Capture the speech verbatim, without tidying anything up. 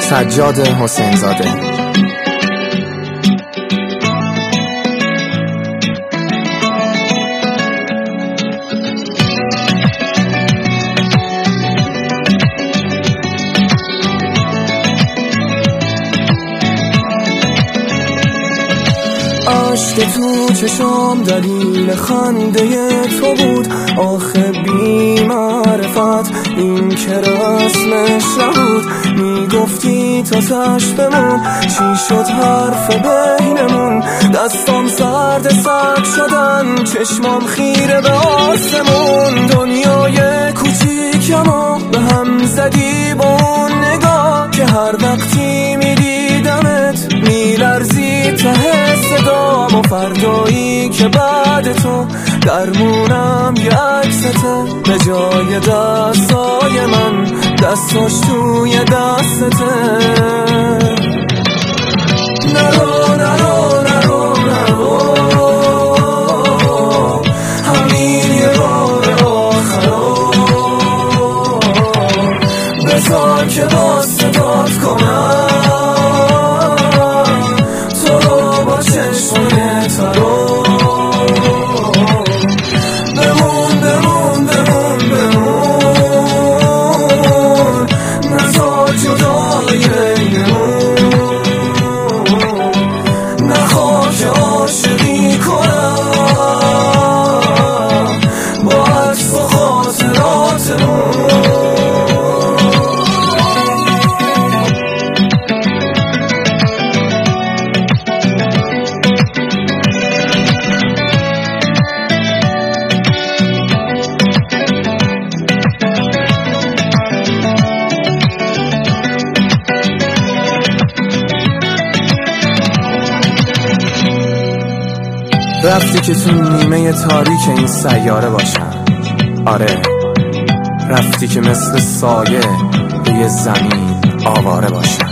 سجاد حسین زاده. عشق تو چشم دلیل خنده تو بود، آخه بی معرفت این که رسمش نبود. میگفتی تا تش بمون، چی شد حرف بینمون؟ دستام سرد سگ شدن، چشمام خیره به آسمون. دنیای کوچیکمو به هم زدی با اون نگاه که هر وقتی میدیدمت میلرزی ته صدام. و فردایی که بعد تو درمونم یک سته، به جای دستای من دستاش توی دسته. نرو نرو نرو نرو، همین یه بار آخرا، بذار که با صدات کنم تو رو با چشمای ترو. بمون بمون بمون بمون، نذار جدای اینمون. نخواه که عاشقی کنم با عکس و خاطراتمون. رفتی که تو نیمه تاریک این سیاره باشم، آره رفتی که مثل سایه روی زمین آواره باشم.